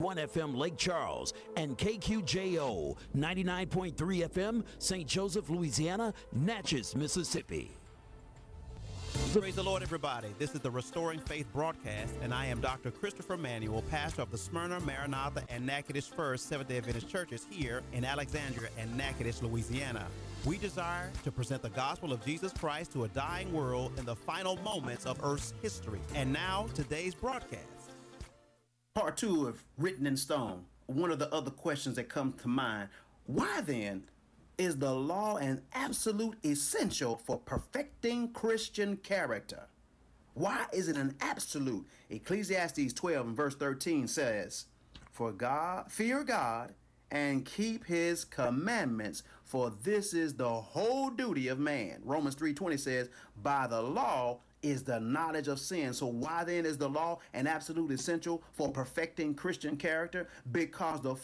1 FM Lake Charles and KQJO 99.3 FM St. Joseph, Louisiana, Natchez, Mississippi. Praise the Lord, everybody. This is the Restoring Faith broadcast, and I am Dr. Christopher Manuel, pastor of the Smyrna, Maranatha, and Natchitoches First Seventh-day Adventist churches here in Alexandria and Natchitoches, Louisiana. We desire to present the gospel of Jesus Christ to a dying world in the final moments of Earth's history. And now, today's broadcast. Part 2 of Written in Stone. One of the other questions that comes to mind, why then is the law an absolute essential for perfecting Christian character? Why is it an absolute? Ecclesiastes 12 and verse 13 says, fear God and keep his commandments, for this is the whole duty of man. Romans 3:20 says, by the law is the knowledge of sin. So why then is the law an absolute essential for perfecting Christian character? Because the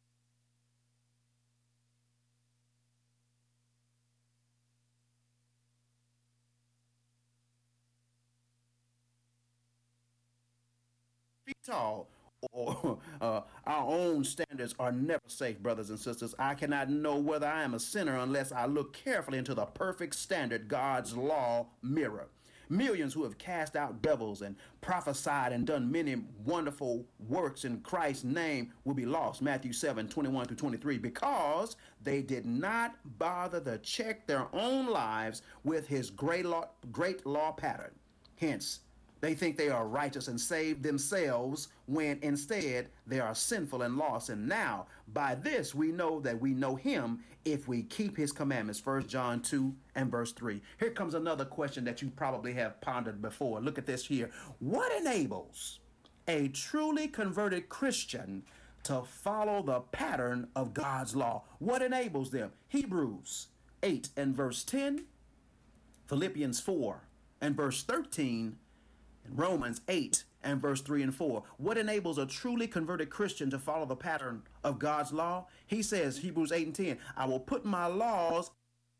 tall or our own standards are never safe, brothers and sisters. I cannot know whether I am a sinner unless I look carefully into the perfect standard God's law mirror. Millions who have cast out devils and prophesied and done many wonderful works in Christ's name will be lost. Matthew 7:21-23, because they did not bother to check their own lives with his great law pattern. Hence, they think they are righteous and saved themselves when instead they are sinful and lost. And now, by this we know that we know him if we keep his commandments. 1 John 2 and verse 3. Here comes another question that you probably have pondered before. Look at this here. What enables a truly converted Christian to follow the pattern of God's law? What enables them? Hebrews 8 and verse 10, Philippians 4 and verse 13, Romans 8 and verse 3 and 4. What enables a truly converted Christian to follow the pattern of God's law? He says, Hebrews 8 and 10, I will put my laws.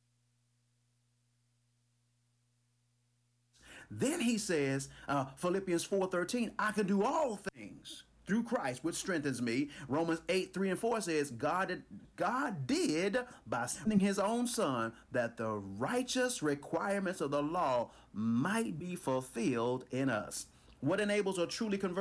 Then he says, Philippians 4:13, I can do all things through Christ, which strengthens me. Romans 8, 3 and 4 says, God did by sending his own son that the righteous requirements of the law might be fulfilled in us. What enables a truly converted?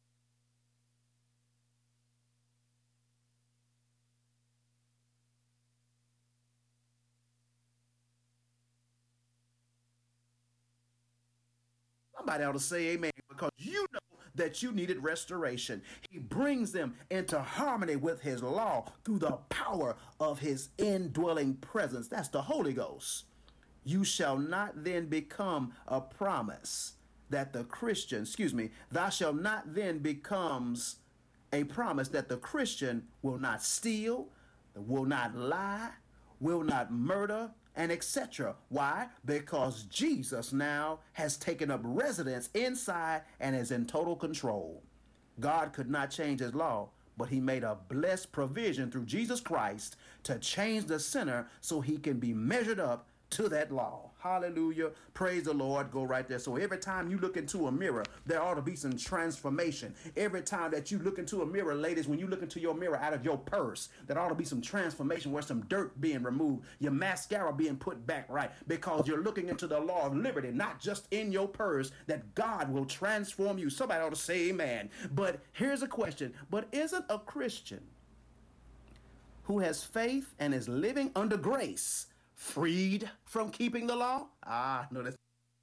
Somebody ought to say amen, because you know that you needed restoration. He brings them into harmony with his law through the power of his indwelling presence. That's the Holy Ghost. You shall not then become a promise that the Christian, thou shalt not then becomes a promise that the Christian will not steal, will not lie, will not murder, and etc. Why? Because Jesus now has taken up residence inside and is in total control. God could not change his law, but he made a blessed provision through Jesus Christ to change the sinner so he can be measured up to that law. Hallelujah. Praise the Lord. Go right there. So every time you look into a mirror, there ought to be some transformation. Every time that you look into a mirror, ladies, when you look into your mirror out of your purse, there ought to be some transformation where some dirt being removed, your mascara being put back right, because you're looking into the law of liberty, not just in your purse, that God will transform you. Somebody ought to say amen. But here's a question. But isn't a Christian who has faith and is living under grace freed from keeping the law? No, that's...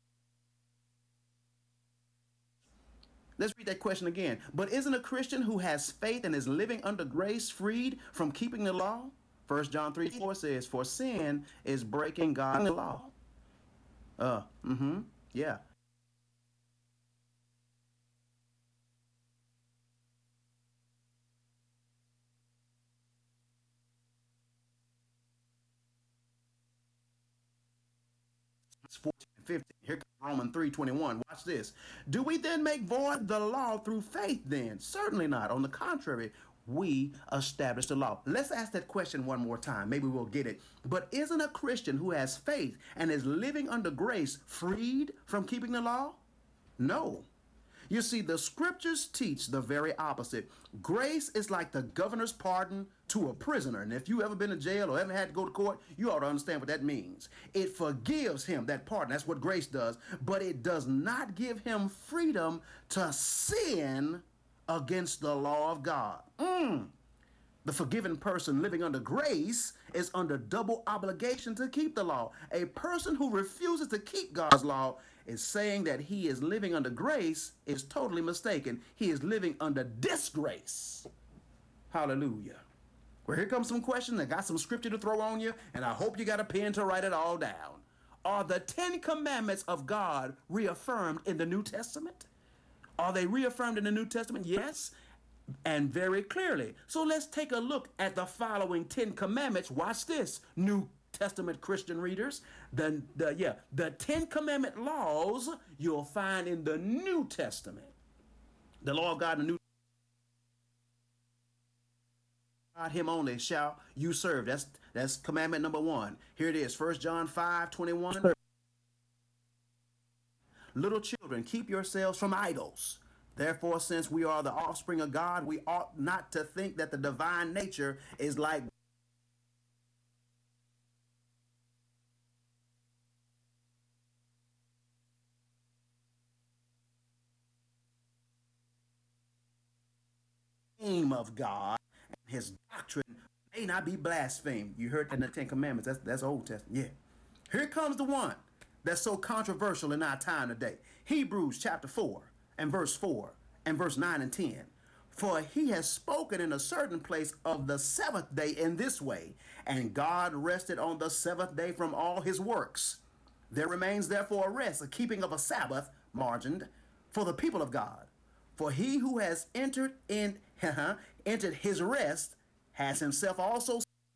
Let's read that question again. But isn't a Christian who has faith and is living under grace freed from keeping the law? 1 John 3:4 says, for sin is breaking God's law. Yeah. It's 14 and 15. Here comes Romans 3:21. Watch this. Do we then make void the law through faith then? Certainly not. On the contrary, we establish the law. Let's ask that question one more time. Maybe we'll get it. But isn't a Christian who has faith and is living under grace freed from keeping the law? No. You see, the scriptures teach the very opposite. Grace is like the governor's pardon to a prisoner. And if you ever been in jail or ever had to go to court, you ought to understand what that means. It forgives him, that pardon. That's what grace does. But it does not give him freedom to sin against the law of God. The forgiven person living under grace is under double obligation to keep the law. A person who refuses to keep God's law is saying that he is living under grace is totally mistaken. He is living under disgrace. Hallelujah. Well, here comes some questions. I got some scripture to throw on you, and I hope you got a pen to write it all down. Are the 10 commandments of God reaffirmed in the New Testament? Are they reaffirmed in the New Testament? Yes, and very clearly. So let's take a look at the following 10 commandments. Watch this, New Testament Christian readers. The 10 commandment laws you'll find in the New Testament. The law of God in the New God, him only shall you serve. That's commandment number 1. Here it is, 1 John 5:21. Little children, keep yourselves from idols. Therefore, since we are the offspring of God, we ought not to think that the divine nature is like the name of God, and his doctrine may not be blasphemed. You heard that in the 10 Commandments. That's Old Testament. Yeah. Here comes the one that's so controversial in our time today. Hebrews chapter 4 and verse 4 and verse 9 and 10. For he has spoken in a certain place of the seventh day in this way, and God rested on the seventh day from all his works. There remains therefore a rest, a keeping of a Sabbath, margined, for the people of God. For he who has entered his rest has himself also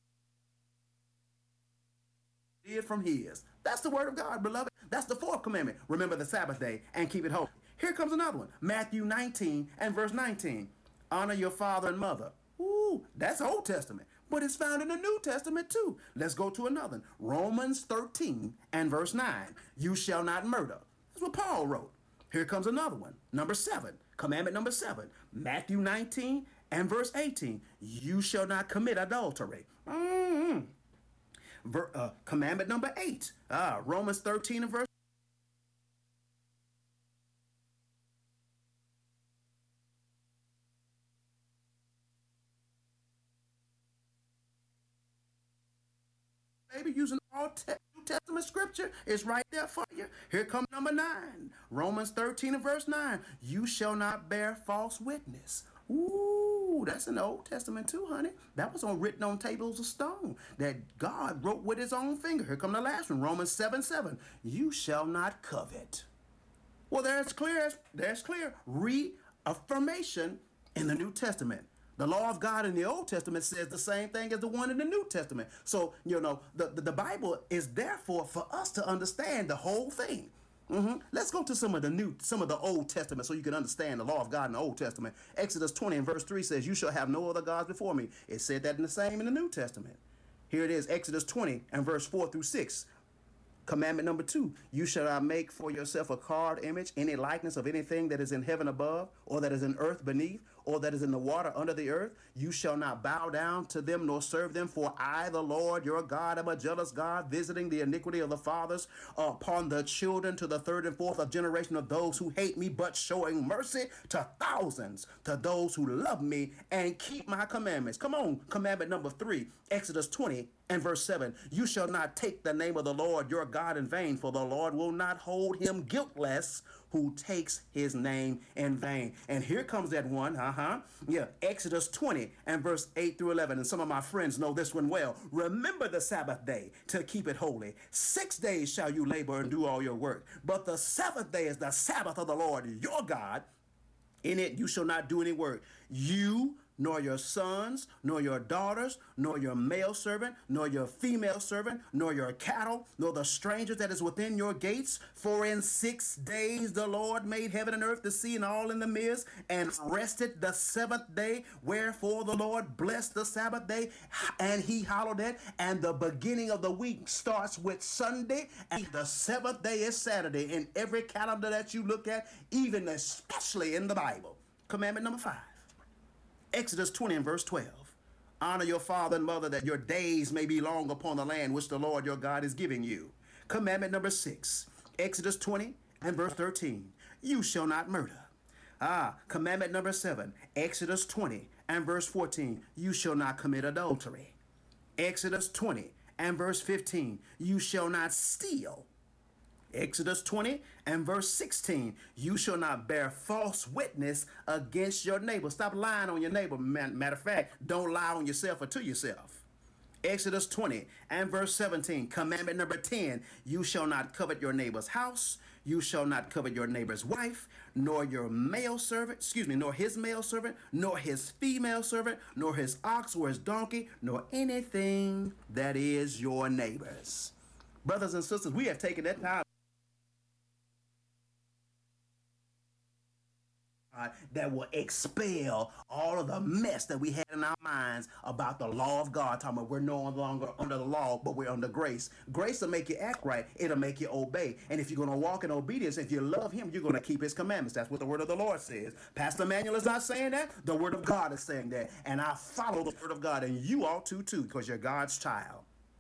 did from his. That's the word of God, beloved. That's the 4th commandment. Remember the Sabbath day and keep it holy. Here comes another one. Matthew 19 and verse 19. Honor your father and mother. Ooh, that's Old Testament, but it's found in the New Testament too. Let's go to another. Romans 13 and verse 9. You shall not murder. That's what Paul wrote. Here comes another one. Number 7. Commandment number 7. Matthew 19 and verse 18. You shall not commit adultery. Commandment number 8. Romans 13 and verse. Baby, using all New Testament scripture is right there for you. Here comes number 9. Romans 13 and verse 9. You shall not bear false witness. Ooh, that's in the Old Testament too, honey. That was written on tables of stone that God wrote with his own finger. Here come the last one, Romans 7:7. You shall not covet. Well, there's clear reaffirmation in the New Testament. The law of God in the Old Testament says the same thing as the one in the New Testament. So, the Bible is therefore for us to understand the whole thing. Let's go to some of the Old Testament so you can understand the law of God in the Old Testament. Exodus 20 and verse 3 says, you shall have no other gods before me. It said that in the same in the New Testament. Here it is, Exodus 20 and verse 4 through 6. Commandment number 2, you shall not make for yourself a carved image, any likeness of anything that is in heaven above, or that is in earth beneath, or that is in the water under the earth. You shall not bow down to them nor serve them, for I, the Lord your God, am a jealous God, visiting the iniquity of the fathers upon the children to the 3rd and 4th of generation of those who hate me, but showing mercy to thousands, to those who love me and keep my commandments. Come on, commandment number 3, Exodus 20 and verse 7. You shall not take the name of the Lord your God in vain, for the Lord will not hold him guiltless who takes his name in vain. And here comes that one, Exodus 20 and verse 8 through 11. And some of my friends know this one well. Remember the Sabbath day to keep it holy. 6 days shall you labor and do all your work, but the 7th day is the Sabbath of the Lord your God. In it you shall not do any work. You nor your sons, nor your daughters, nor your male servant, nor your female servant, nor your cattle, nor the stranger that is within your gates. For in 6 days the Lord made heaven and earth, the sea, and all in the midst, and rested the seventh day. Wherefore the Lord blessed the Sabbath day, and he hallowed it. And the beginning of the week starts with Sunday, and the seventh day is Saturday in every calendar that you look at, even especially in the Bible. Commandment number 5. Exodus 20 and verse 12. Honor your father and mother, that your days may be long upon the land which the Lord your God is giving you. Commandment number 6. Exodus 20 and verse 13. You shall not murder. Commandment number 7. Exodus 20 and verse 14. You shall not commit adultery. Exodus 20 and verse 15. You shall not steal. Exodus 20 and verse 16, you shall not bear false witness against your neighbor. Stop lying on your neighbor. Matter of fact, don't lie on yourself or to yourself. Exodus 20 and verse 17, commandment number 10, you shall not covet your neighbor's house. You shall not covet your neighbor's wife, nor your male servant, nor his male servant, nor his female servant, nor his ox or his donkey, nor anything that is your neighbor's. Brothers and sisters, we have taken that time that will expel all of the mess that we had in our minds about the law of God. Talking about we're no longer under the law, but we're under grace. Grace will make you act right. It'll make you obey. And if you're going to walk in obedience, if you love him, you're going to keep his commandments. That's what the word of the Lord says. Pastor Emmanuel is not saying that. The word of God is saying that. And I follow the word of God, and you ought to too, because you're God's child.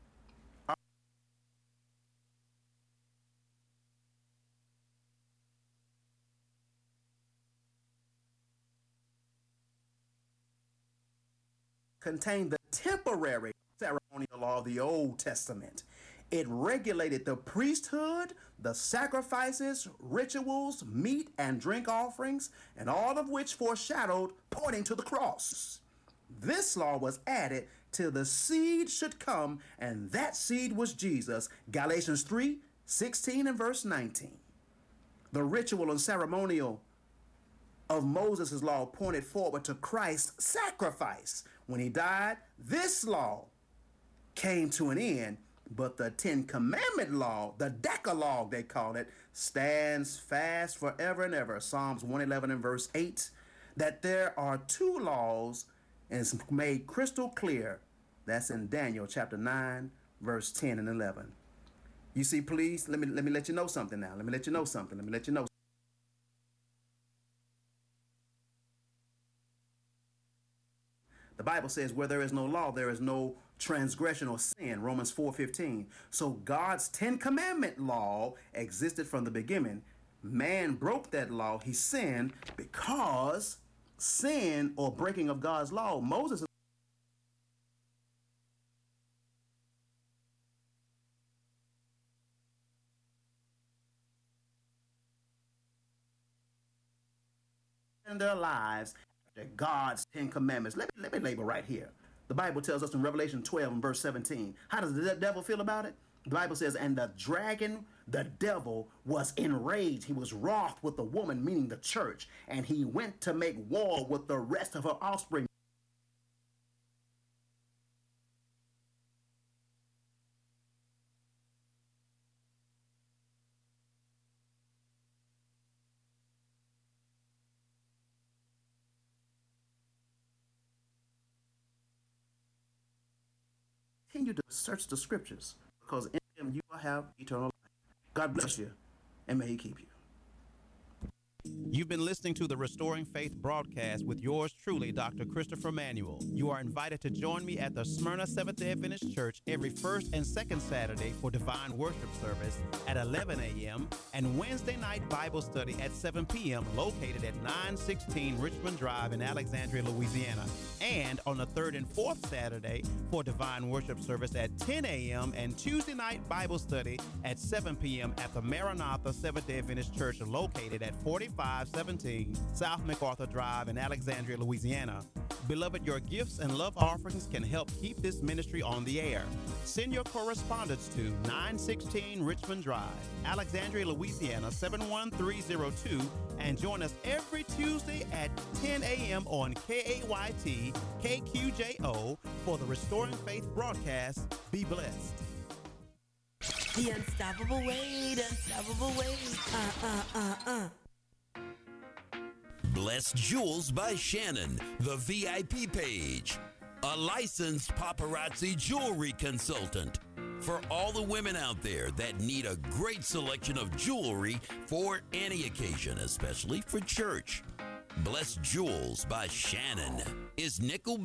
Contained the temporary ceremonial law of the Old Testament. It regulated the priesthood, the sacrifices, rituals, meat and drink offerings, and all of which foreshadowed pointing to the cross. This law was added till the seed should come, and that seed was Jesus. Galatians 3:16 and verse 19. The ritual and ceremonial of Moses' law pointed forward to Christ's sacrifice. When he died, this law came to an end, but the 10 Commandment law, the Decalogue they call it, stands fast forever and ever. Psalms 111 and verse 8, that there are 2 laws, and it's made crystal clear. That's in Daniel chapter 9, verse 10 and 11. You see, please, let me let you know something now. Let me let you know something. The Bible says where there is no law, there is no transgression or sin, Romans 4:15. So God's 10 Commandment law existed from the beginning. Man broke that law. He sinned because sin or breaking of God's law, Moses in their lives God's 10 Commandments. Let me label right here. The Bible tells us in Revelation 12 and verse 17. How does the devil feel about it? The Bible says, and the dragon, the devil, was enraged. He was wroth with the woman, meaning the church, and he went to make war with the rest of her offspring. Continue to search the scriptures, because in them you will have eternal life. God bless you, and may he keep you. You've been listening to the Restoring Faith broadcast with yours truly, Dr. Christopher Manuel. You are invited to join me at the Smyrna Seventh-day Adventist Church every first and second Saturday for divine worship service at 11 a.m. and Wednesday night Bible study at 7 p.m. located at 916 Richmond Drive in Alexandria, Louisiana. And on the third and fourth Saturday for divine worship service at 10 a.m. and Tuesday night Bible study at 7 p.m. at the Maranatha Seventh-day Adventist Church located at 45 0517 South MacArthur Drive in Alexandria, Louisiana. Beloved, your gifts and love offerings can help keep this ministry on the air. Send your correspondence to 916 Richmond Drive, Alexandria, Louisiana 71302, and join us every Tuesday at 10 a.m. on KAYT KQJO for the Restoring Faith broadcast. Be blessed. The unstoppable weight, unstoppable weight. Blessed Jewels by Shannon, the VIP page. A licensed paparazzi jewelry consultant. For all the women out there that need a great selection of jewelry for any occasion, especially for church. Blessed Jewels by Shannon is nickel